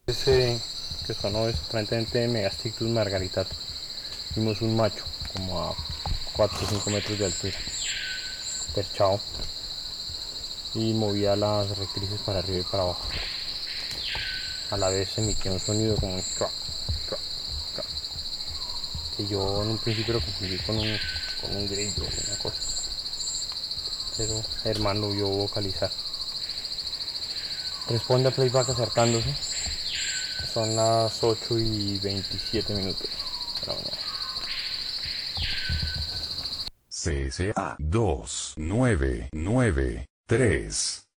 Ese que sonó es aparentemente Megasticus margaritatum. Vimos un macho como a 4 o 5 metros de altura, perchado, y movía las rectrices para arriba y para abajo. A la vez emitía un sonido como un chua, chua, chua, que yo en un principio lo confundí con un grillo o una cosa, pero Germán lo vio vocalizar. Responde a playback acercándose. Son las 8:27 de la mañana. CSA 2993